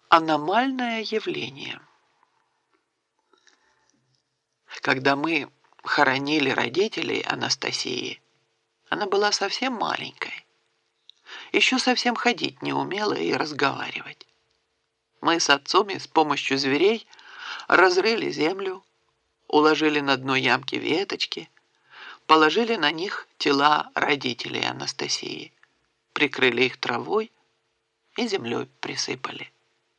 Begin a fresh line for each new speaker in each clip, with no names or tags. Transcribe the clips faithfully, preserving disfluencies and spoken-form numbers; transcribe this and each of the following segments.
Аномальное явление. Когда мы хоронили родителей Анастасии, она была совсем маленькой. Еще совсем ходить не умела и разговаривать. Мы с отцом и с помощью зверей разрыли землю, уложили на дно ямки веточки, положили на них тела родителей Анастасии, прикрыли их травой и землей присыпали.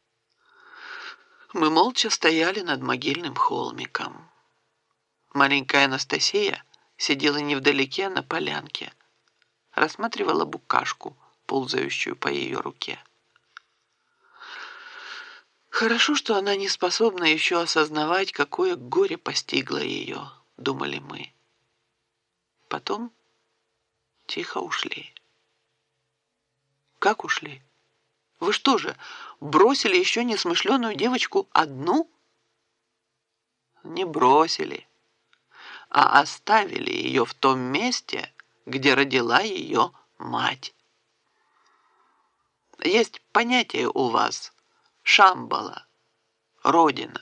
Мы молча стояли над могильным холмиком. Маленькая Анастасия сидела невдалеке на полянке, рассматривала букашку, ползающую по ее руке. Хорошо, что она не способна еще осознавать, какое горе постигло ее, думали мы. Потом тихо ушли. Как ушли? Вы что же, бросили еще несмышленую девочку одну? Не бросили, а оставили ее в том месте, где родила ее мать. Есть понятие у вас Шамбала, Родина.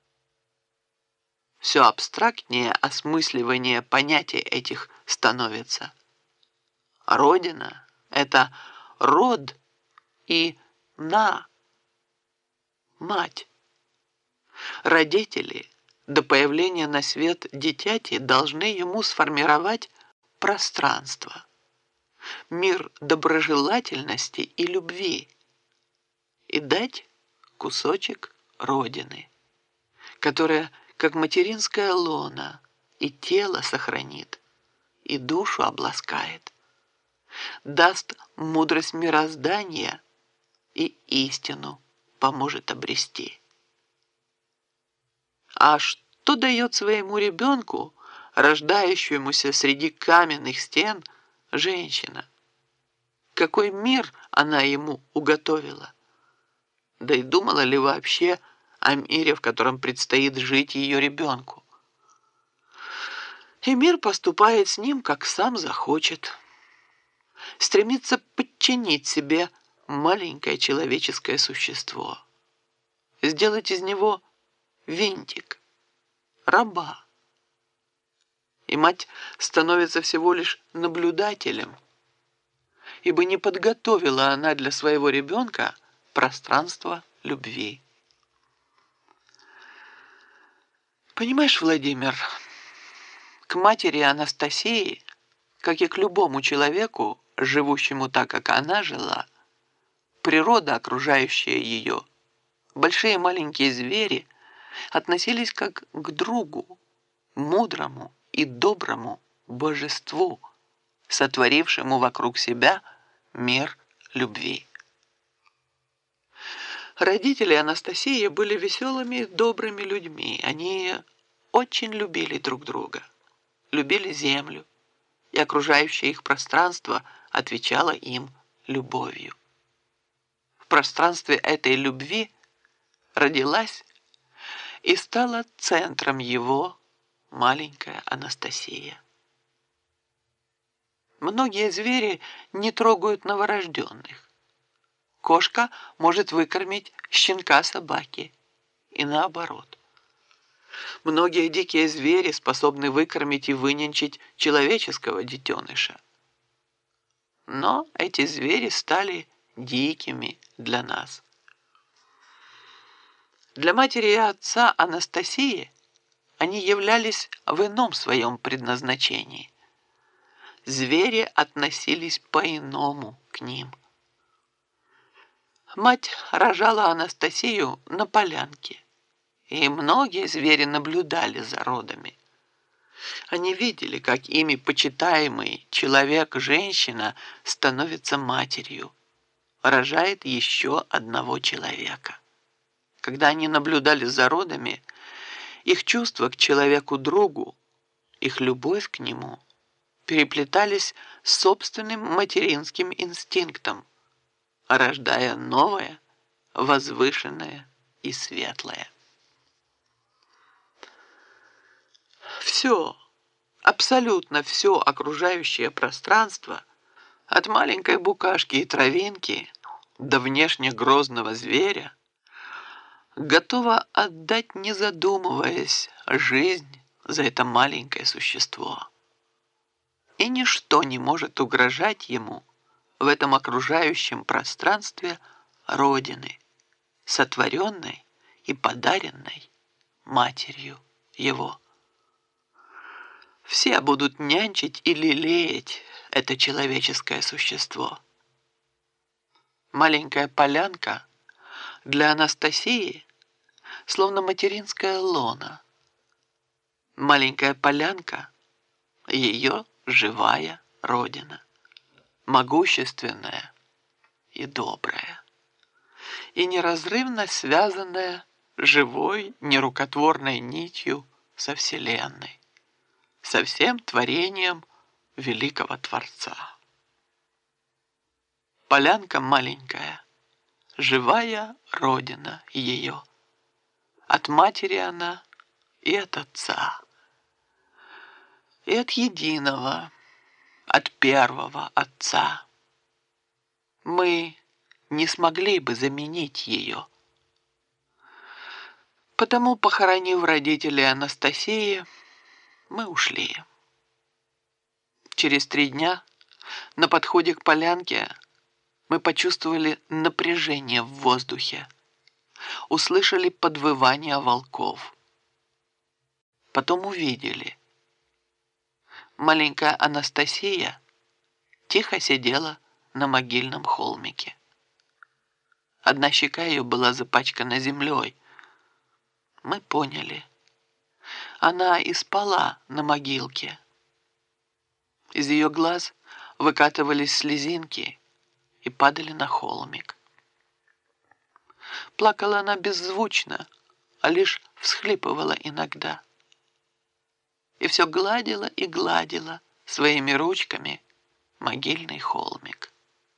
Все абстрактнее осмысливание понятий этих становится. Родина – это род и на, мать. Родители до появления на свет дитяти должны ему сформировать пространство, мир доброжелательности и любви и дать кусочек Родины, которая, как материнская лона, и тело сохранит, и душу обласкает, даст мудрость мироздания и истину поможет обрести. А что дает своему ребенку, рождающемуся среди каменных стен, женщина? Какой мир она ему уготовила? Да и думала ли вообще о мире, в котором предстоит жить ее ребенку? И мир поступает с ним, как сам захочет. Стремится подчинить себе маленькое человеческое существо. Сделать из него винтик, раба. И мать становится всего лишь наблюдателем, ибо не подготовила она для своего ребенка пространство любви. Понимаешь, Владимир, к матери Анастасии, как и к любому человеку, живущему так, как она жила, природа, окружающая ее, большие и маленькие звери относились как к другу, мудрому и доброму божеству, сотворившему вокруг себя мир любви. Родители Анастасии были веселыми и добрыми людьми. Они очень любили друг друга, любили землю, и окружающее их пространство отвечало им любовью. В пространстве этой любви родилась и стала центром его маленькая Анастасия. Многие звери не трогают новорожденных. Кошка может выкормить щенка собаки и наоборот. Многие дикие звери способны выкормить и вынянчить человеческого детеныша. Но эти звери стали дикими для нас. Для матери и отца Анастасии они являлись в ином своем предназначении. Звери относились по-иному к ним. Мать рожала Анастасию на полянке, и многие звери наблюдали за родами. Они видели, как ими почитаемый человек-женщина становится матерью, рожает еще одного человека. Когда они наблюдали за родами, их чувства к человеку-другу, их любовь к нему переплетались с собственным материнским инстинктом, рождая новое, возвышенное и светлое. Все, абсолютно все окружающее пространство, от маленькой букашки и травинки до внешне грозного зверя, готова отдать, не задумываясь, жизнь за это маленькое существо. И ничто не может угрожать ему в этом окружающем пространстве Родины, сотворенной и подаренной матерью его. Все будут нянчить и лелеять это человеческое существо. Маленькая полянка для Анастасии словно материнская лона. Маленькая полянка — ее живая родина, могущественная и добрая, и неразрывно связанная живой нерукотворной нитью со Вселенной, со всем творением великого Творца. Полянка маленькая, живая родина ее. От матери она и от отца, и от единого, от первого отца. Мы не смогли бы заменить ее. Потому, похоронив родителей Анастасии, мы ушли. Через три дня на подходе к полянке мы почувствовали напряжение в воздухе, услышали подвывание волков. Потом увидели. Маленькая Анастасия тихо сидела на могильном холмике. Одна щека ее была запачкана землей. Мы поняли. Она и спала на могилке. Из ее глаз выкатывались слезинки и падали на холмик. Плакала она беззвучно, а лишь всхлипывала иногда. И все гладила и гладила своими ручками могильный холмик.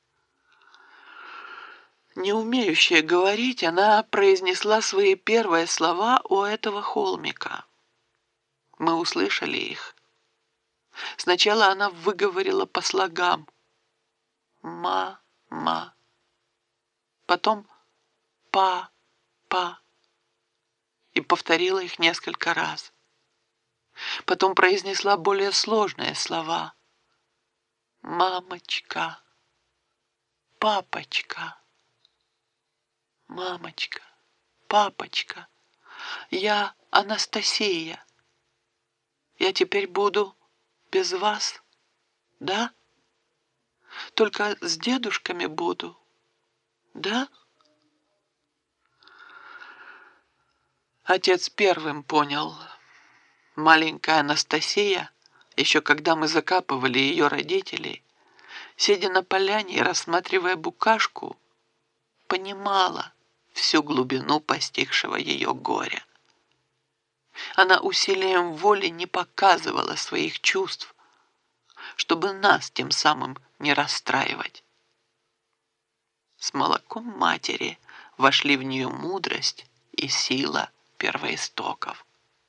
Не умеющая говорить, она произнесла свои первые слова у этого холмика. Мы услышали их. Сначала она выговорила по слогам «ма-ма», потом «па-па» и повторила их несколько раз. Потом произнесла более сложные слова «мамочка», «папочка», «мамочка», «папочка», «я Анастасия, я теперь буду без вас, да? Только с дедушками буду, да?» Отец первым понял. Маленькая Анастасия, еще когда мы закапывали ее родителей, сидя на поляне и рассматривая букашку, понимала всю глубину постигшего ее горя. Она усилием воли не показывала своих чувств, чтобы нас тем самым не расстраивать. С молоком матери вошли в нее мудрость и сила первоистоков.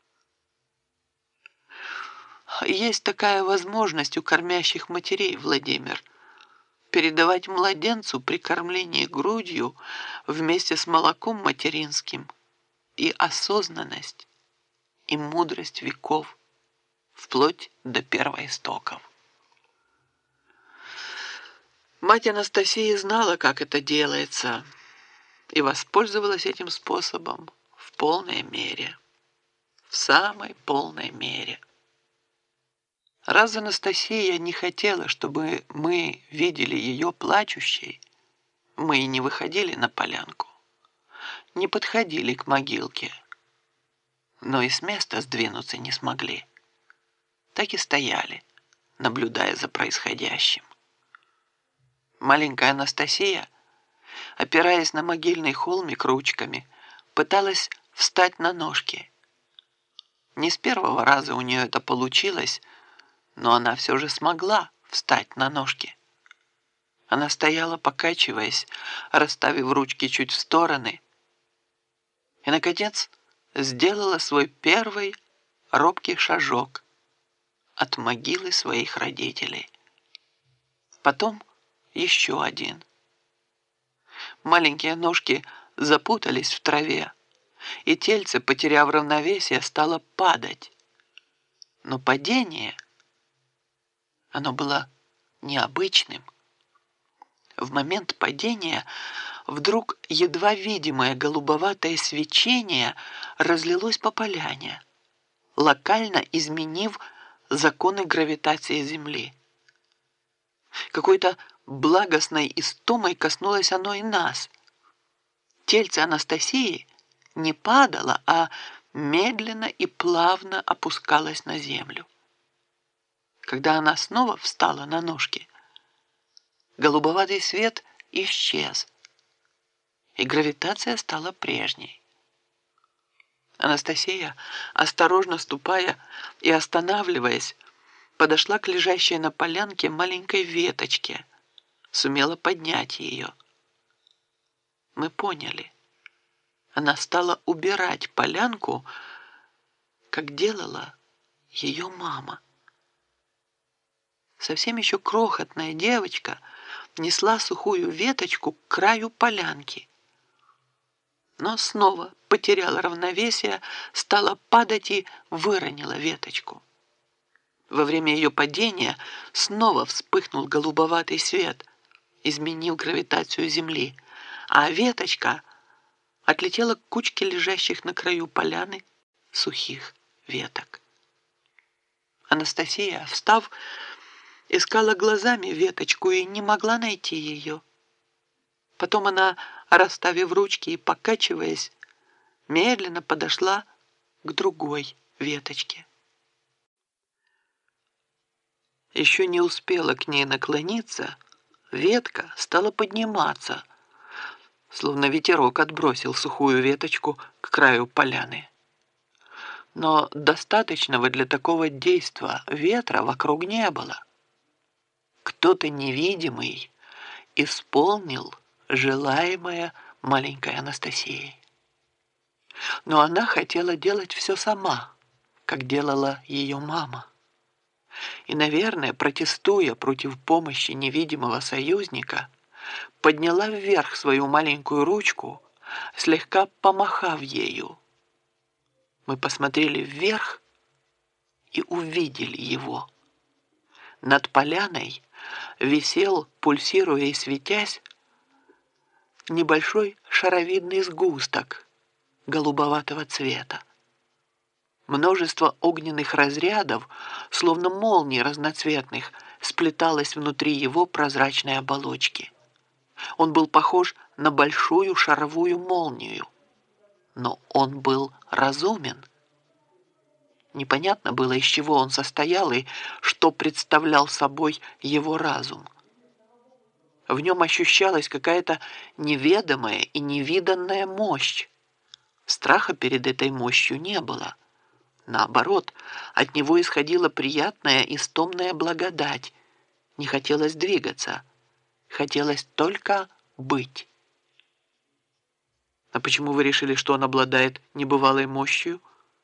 Есть такая возможность у кормящих матерей, Владимир, передавать младенцу при кормлении грудью вместе с молоком материнским и осознанность, и мудрость веков, вплоть до первоистоков. Мать Анастасии знала, как это делается, и воспользовалась этим способом в полной мере, в самой полной мере. Раз Анастасия не хотела, чтобы мы видели ее плачущей, мы и не выходили на полянку, не подходили к могилке, но и с места сдвинуться не смогли. Так и стояли, наблюдая за происходящим. Маленькая Анастасия, опираясь на могильный холмик ручками, пыталась встать на ножки. Не с первого раза у нее это получилось, но она все же смогла встать на ножки. Она стояла, покачиваясь, расставив ручки чуть в стороны, и, наконец, сделала свой первый робкий шажок от могилы своих родителей. Потом еще один. Маленькие ножки запутались в траве, и тельце, потеряв равновесие, стало падать. Но падение, оно было необычным. В момент падения вдруг едва видимое голубоватое свечение разлилось по поляне, локально изменив законы гравитации Земли. Какой-то благостной истомой коснулось оно и нас. Тельце Анастасии не падало, а медленно и плавно опускалось на землю. Когда она снова встала на ножки, голубоватый свет исчез, и гравитация стала прежней. Анастасия, осторожно ступая и останавливаясь, подошла к лежащей на полянке маленькой веточке, сумела поднять ее. Мы поняли. Она стала убирать полянку, как делала ее мама. Совсем еще крохотная девочка несла сухую веточку к краю полянки, но снова потеряла равновесие, стала падать и выронила веточку. Во время ее падения снова вспыхнул голубоватый свет, изменив гравитацию Земли, а веточка отлетела к кучке лежащих на краю поляны сухих веток. Анастасия, встав, искала глазами веточку и не могла найти ее. Потом она, расставив ручки и покачиваясь, медленно подошла к другой веточке. Еще не успела к ней наклониться, ветка стала подниматься, словно ветерок отбросил сухую веточку к краю поляны. Но достаточного для такого действа ветра вокруг не было. Кто-то невидимый исполнил желаемое маленькой Анастасией. Но она хотела делать все сама, как делала ее мама. И, наверное, протестуя против помощи невидимого союзника, подняла вверх свою маленькую ручку, слегка помахав ею. Мы посмотрели вверх и увидели его. Над поляной висел, пульсируя и светясь, небольшой шаровидный сгусток голубоватого цвета. Множество огненных разрядов, словно молний разноцветных, сплеталось внутри его прозрачной оболочки. Он был похож на большую шаровую молнию, но он был разумен. Непонятно было, из чего он состоял и что представлял собой его разум. В нем ощущалась какая-то неведомая и невиданная мощь. Страха перед этой мощью не было. Наоборот, от него исходила приятная истомная благодать. Не хотелось двигаться, хотелось только быть. А почему вы решили, что он обладает небывалой мощью?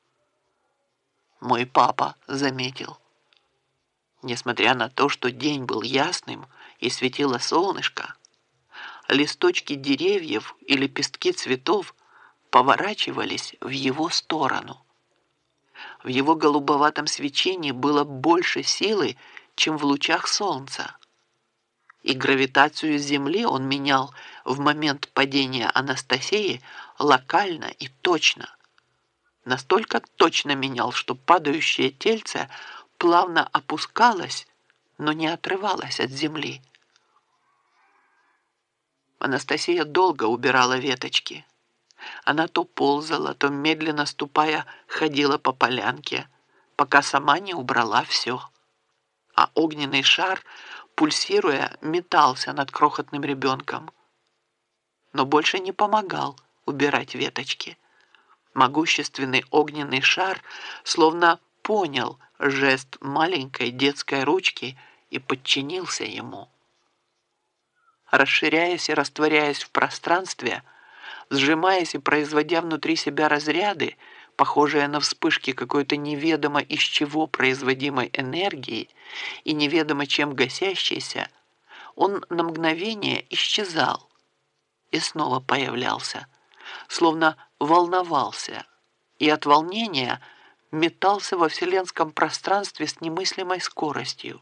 Мой папа заметил. Несмотря на то, что день был ясным и светило солнышко, листочки деревьев и лепестки цветов поворачивались в его сторону. В его голубоватом свечении было больше силы, чем в лучах солнца. И гравитацию Земли он менял в момент падения Анастасии локально и точно. Настолько точно менял, что падающее тельце плавно опускалось, но не отрывалось от земли. Анастасия долго убирала веточки. Она то ползала, то медленно ступая ходила по полянке, пока сама не убрала все. А огненный шар, пульсируя, метался над крохотным ребенком. Но больше не помогал убирать веточки. Могущественный огненный шар словно понял жест маленькой детской ручки и подчинился ему. Расширяясь и растворяясь в пространстве, сжимаясь и производя внутри себя разряды, похожие на вспышки какой-то неведомо из чего производимой энергии и неведомо чем гасящейся, он на мгновение исчезал и снова появлялся, словно волновался и от волнения метался во вселенском пространстве с немыслимой скоростью.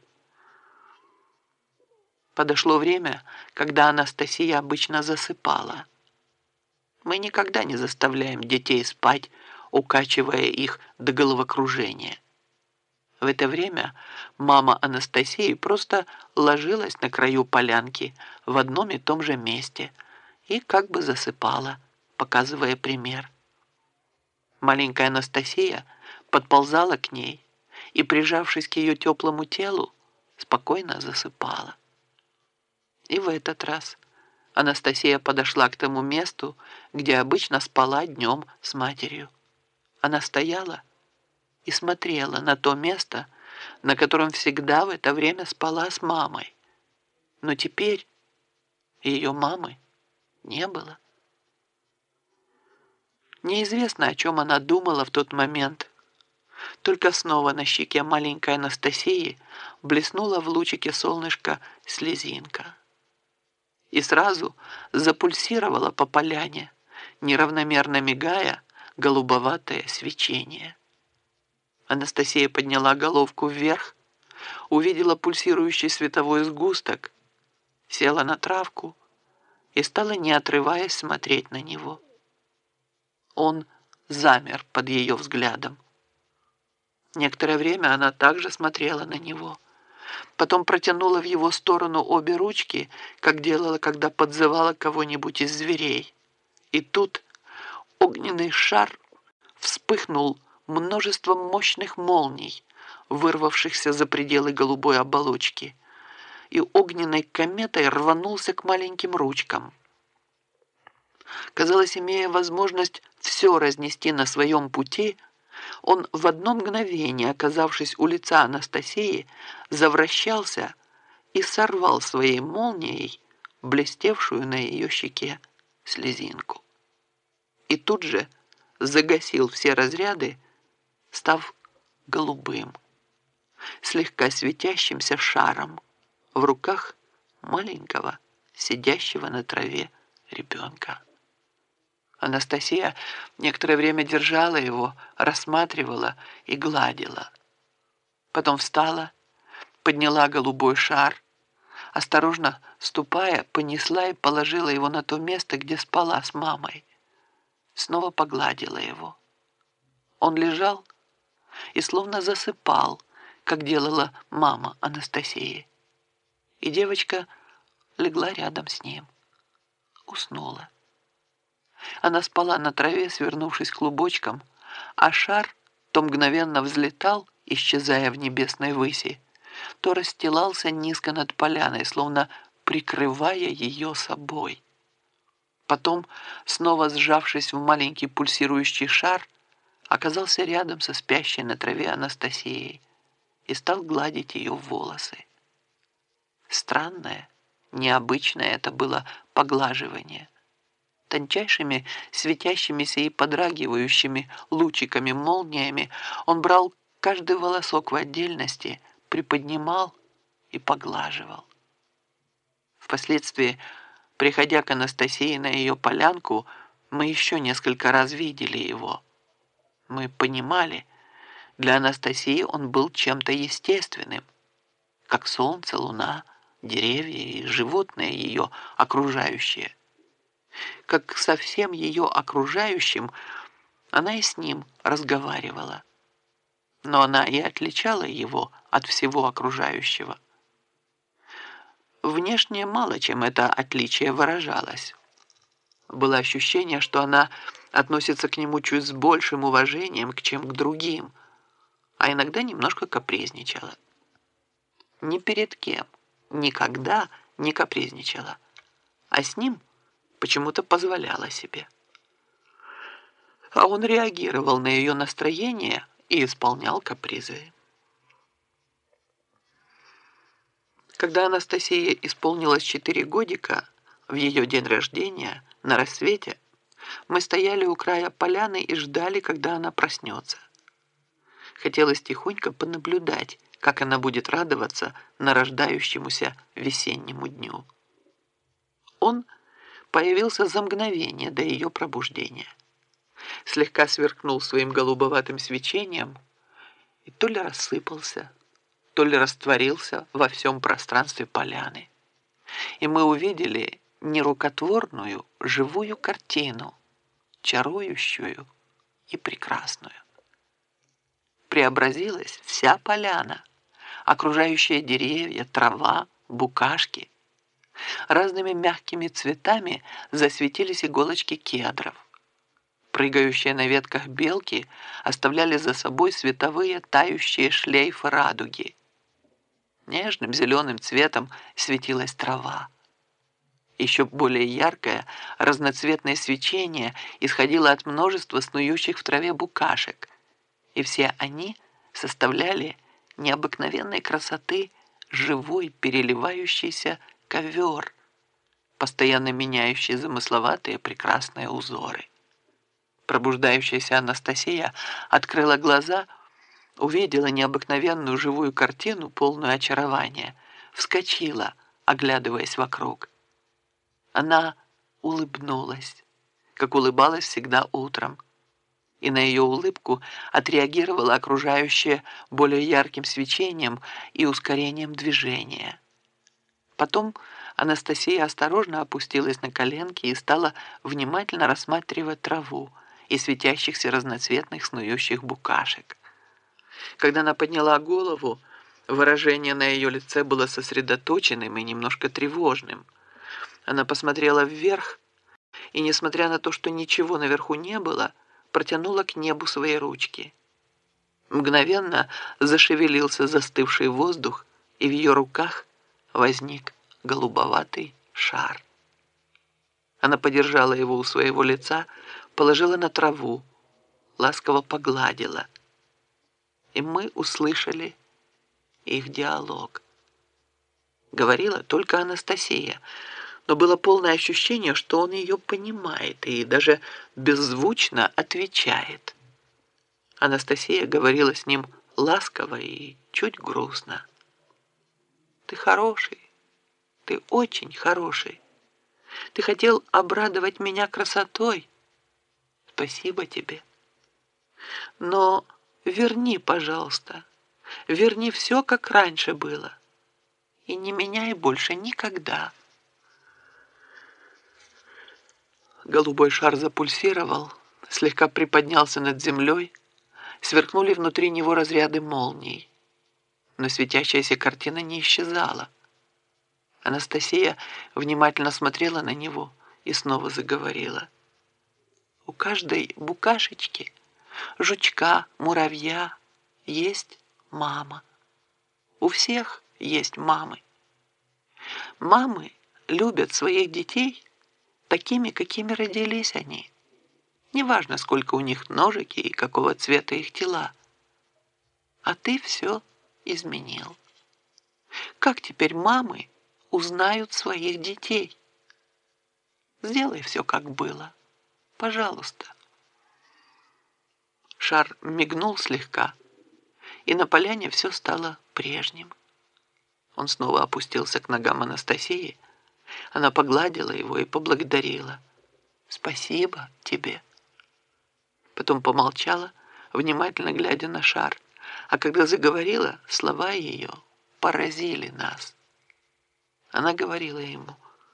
Подошло время, когда Анастасия обычно засыпала. Мы никогда не заставляем детей спать, укачивая их до головокружения. В это время мама Анастасии просто ложилась на краю полянки в одном и том же месте и как бы засыпала, показывая пример. Маленькая Анастасия подползала к ней и, прижавшись к ее теплому телу, спокойно засыпала. И в этот раз Анастасия подошла к тому месту, где обычно спала днем с матерью. Она стояла и смотрела на то место, на котором всегда в это время спала с мамой. Но теперь ее мамы не было. Неизвестно, о чем она думала в тот момент. Только снова на щеке маленькой Анастасии блеснула в лучике солнышка слезинка. И сразу запульсировала по поляне, неравномерно мигая, голубоватое свечение. Анастасия подняла головку вверх, увидела пульсирующий световой сгусток, села на травку и стала, не отрываясь, смотреть на него. Он замер под ее взглядом. Некоторое время она также смотрела на него. Потом протянула в его сторону обе ручки, как делала, когда подзывала кого-нибудь из зверей. И тут огненный шар вспыхнул множеством мощных молний, вырвавшихся за пределы голубой оболочки, и огненной кометой рванулся к маленьким ручкам. Казалось, имея возможность все разнести на своем пути, он в одно мгновение, оказавшись у лица Анастасии, завращался и сорвал своей молнией блестевшую на ее щеке слезинку. И тут же загасил все разряды, став голубым, слегка светящимся шаром в руках маленького, сидящего на траве ребенка. Анастасия некоторое время держала его, рассматривала и гладила. Потом встала, подняла голубой шар, осторожно ступая, понесла и положила его на то место, где спала с мамой. Снова погладила его. Он лежал и словно засыпал, как делала мама Анастасии. И девочка легла рядом с ним, уснула. Она спала на траве, свернувшись клубочком, а шар то мгновенно взлетал, исчезая в небесной выси, то расстилался низко над поляной, словно прикрывая ее собой. Потом, снова сжавшись в маленький пульсирующий шар, оказался рядом со спящей на траве Анастасией и стал гладить ее волосы. Странное, необычное это было поглаживание. Тончайшими, светящимися и подрагивающими лучиками-молниями он брал каждый волосок в отдельности, приподнимал и поглаживал. Впоследствии, приходя к Анастасии на ее полянку, мы еще несколько раз видели его. Мы понимали, для Анастасии он был чем-то естественным, как солнце, луна, деревья и животные ее окружающие. Как со всем ее окружающим, она и с ним разговаривала. Но она и отличала его от всего окружающего. Внешне мало чем это отличие выражалось. Было ощущение, что она относится к нему чуть с большим уважением, чем к другим, а иногда немножко капризничала. Ни перед кем, никогда не капризничала, а с ним почему-то позволяла себе. А он реагировал на ее настроение и исполнял капризы. Когда Анастасии исполнилось четыре годика, в ее день рождения, на рассвете, мы стояли у края поляны и ждали, когда она проснется. Хотелось тихонько понаблюдать, как она будет радоваться нарождающемуся весеннему дню. Он появился за мгновение до ее пробуждения. Слегка сверкнул своим голубоватым свечением и то ли рассыпался, то ли растворился во всем пространстве поляны. И мы увидели нерукотворную живую картину, чарующую и прекрасную. Преобразилась вся поляна, окружающие деревья, трава, букашки. Разными мягкими цветами засветились иголочки кедров. Прыгающие на ветках белки оставляли за собой световые тающие шлейфы радуги. Нежным зеленым цветом светилась трава. Еще более яркое, разноцветное свечение исходило от множества снующих в траве букашек, и все они составляли необыкновенной красоты живой переливающийся ковер, постоянно меняющий замысловатые прекрасные узоры. Пробуждающаяся Анастасия открыла глаза, увидела необыкновенную живую картину, полную очарования, вскочила, оглядываясь вокруг. Она улыбнулась, как улыбалась всегда утром, и на ее улыбку отреагировало окружающее более ярким свечением и ускорением движения. Потом Анастасия осторожно опустилась на коленки и стала внимательно рассматривать траву и светящихся разноцветных снующих букашек. Когда она подняла голову, выражение на ее лице было сосредоточенным и немножко тревожным. Она посмотрела вверх и, несмотря на то, что ничего наверху не было, протянула к небу свои ручки. Мгновенно зашевелился застывший воздух, и в ее руках возник голубоватый шар. Она подержала его у своего лица, положила на траву, ласково погладила. И мы услышали их диалог. Говорила только Анастасия, но было полное ощущение, что он ее понимает и даже беззвучно отвечает. Анастасия говорила с ним ласково и чуть грустно. «Ты хороший, ты очень хороший. Ты хотел обрадовать меня красотой. Спасибо тебе. Но верни, пожалуйста, верни все, как раньше было, и не меняй больше никогда». Голубой шар запульсировал, слегка приподнялся над землей, сверкнули внутри него разряды молний. Но светящаяся картина не исчезала. Анастасия внимательно смотрела на него и снова заговорила. «У каждой букашечки, жучка, муравья есть мама. У всех есть мамы. Мамы любят своих детей такими, какими родились они. Неважно, сколько у них ножек и какого цвета их тела. А ты все изменил. Как теперь мамы узнают своих детей? Сделай все, как было. Пожалуйста». Шар мигнул слегка, и на поляне все стало прежним. Он снова опустился к ногам Анастасии. Она погладила его и поблагодарила. «Спасибо тебе». Потом помолчала, внимательно глядя на шар, а когда заговорила, слова ее поразили нас. Она говорила ему: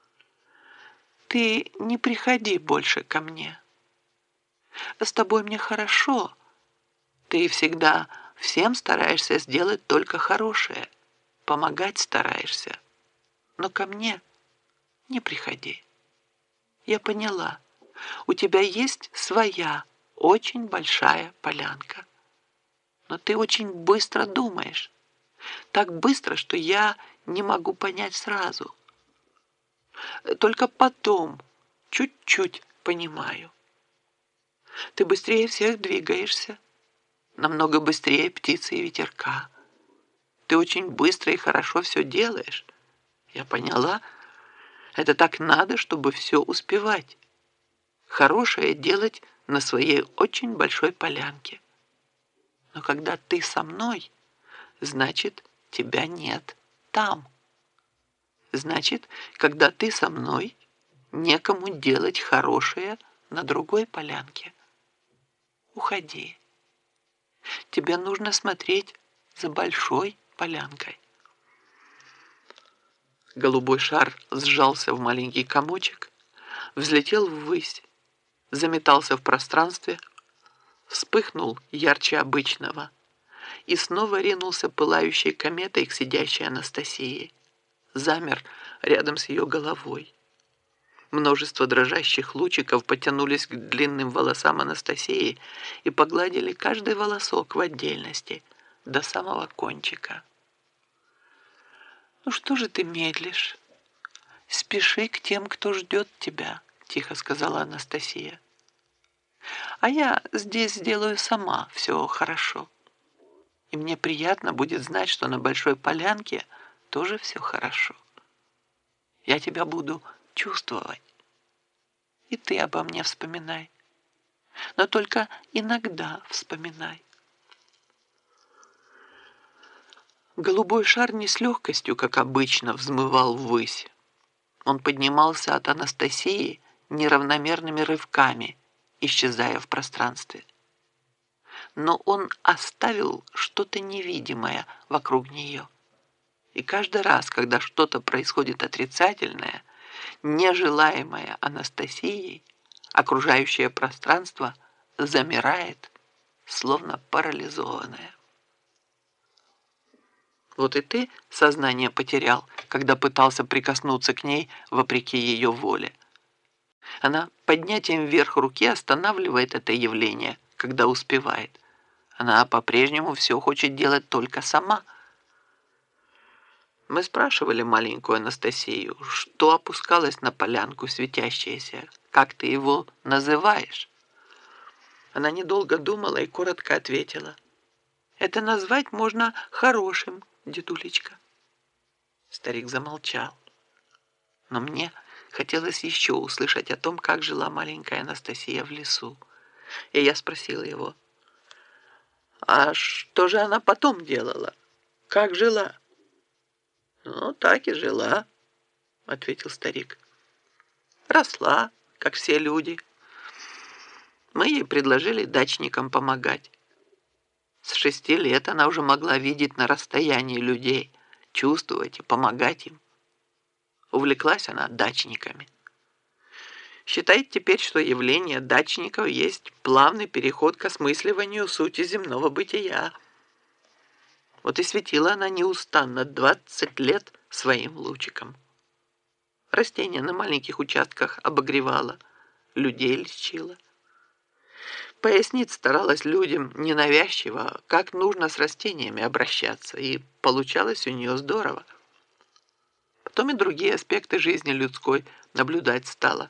«Ты не приходи больше ко мне. С тобой мне хорошо. Ты всегда всем стараешься сделать только хорошее, помогать стараешься. Но ко мне не приходи. Я поняла, у тебя есть своя очень большая полянка. Но ты очень быстро думаешь. Так быстро, что я не могу понять сразу. Только потом чуть-чуть понимаю. Ты быстрее всех двигаешься, намного быстрее птицы и ветерка. Ты очень быстро и хорошо все делаешь. Я поняла, это так надо, чтобы все успевать. Хорошее делать на своей очень большой полянке. Но когда ты со мной, значит, тебя нет там. Значит, когда ты со мной, некому делать хорошее на другой полянке. Уходи. Тебе нужно смотреть за большой полянкой. Голубой шар сжался в маленький комочек, взлетел ввысь, заметался в пространстве, вспыхнул ярче обычного и снова ринулся пылающей кометой к сидящей Анастасии. Замер рядом с ее головой. Множество дрожащих лучиков потянулись к длинным волосам Анастасии и погладили каждый волосок в отдельности до самого кончика. «Ну что же ты медлишь? Спеши к тем, кто ждет тебя», — тихо сказала Анастасия. «А я здесь сделаю сама все хорошо. И мне приятно будет знать, что на большой полянке тоже все хорошо. Я тебя буду чувствовать. И ты обо мне вспоминай. Но только иногда вспоминай». Голубой шар не с легкостью, как обычно, взмывал ввысь. Он поднимался от Анастасии неравномерными рывками, исчезая в пространстве. Но он оставил что-то невидимое вокруг нее. И каждый раз, когда что-то происходит отрицательное, нежелаемое Анастасией, окружающее пространство замирает, словно парализованное. Вот и ты сознание потерял, когда пытался прикоснуться к ней вопреки ее воле. Она поднятием вверх руки останавливает это явление, когда успевает. Она по-прежнему все хочет делать только сама. Мы спрашивали маленькую Анастасию, что опускалось на полянку светящееся, как ты его называешь? Она недолго думала и коротко ответила: «Это назвать можно хорошим, дедулечка». Старик замолчал. Но мне хотелось еще услышать о том, как жила маленькая Анастасия в лесу. И я спросила его: «А что же она потом делала? Как жила?» «Ну, так и жила», — ответил старик. «Росла, как все люди. Мы ей предложили дачникам помогать. С шести лет она уже могла видеть на расстоянии людей, чувствовать и помогать им. Увлеклась она дачниками. Считает теперь, что явление дачников есть плавный переход к осмысливанию сути земного бытия. Вот и светила она неустанно двадцать лет своим лучиком. Растения на маленьких участках обогревала, людей лечила. Пояснить старалась людям ненавязчиво, как нужно с растениями обращаться, и получалось у нее здорово. Потом и другие аспекты жизни людской наблюдать стала.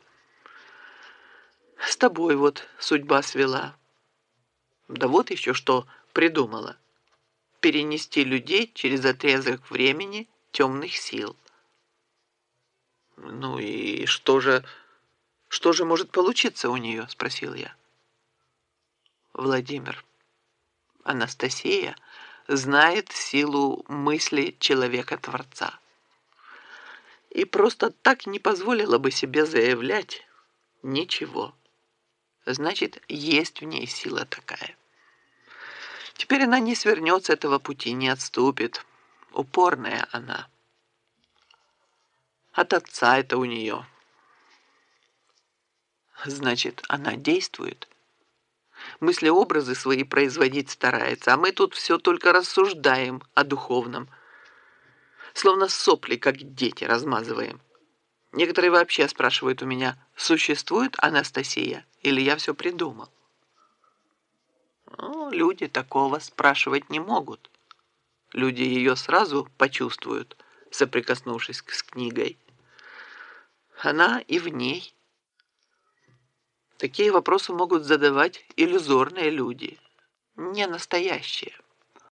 С тобой вот судьба свела. Да вот еще что придумала. Перенести людей через отрезок времени темных сил. «Ну и что же, что же может получиться у нее?» – спросил я. Владимир, Анастасия знает силу мысли человека-творца. И просто так не позволила бы себе заявлять ничего. Значит, есть в ней сила такая. Теперь она не свернет с этого пути, не отступит. Упорная она. От отца это у нее. Значит, она действует. Мыслеобразы свои производить старается, а мы тут все только рассуждаем о духовном. Словно сопли, как дети, размазываем. Некоторые вообще спрашивают у меня, существует Анастасия или я все придумал? Ну, люди такого спрашивать не могут. Люди ее сразу почувствуют, соприкоснувшись с книгой. Она и в ней. Такие вопросы могут задавать иллюзорные люди, не настоящие.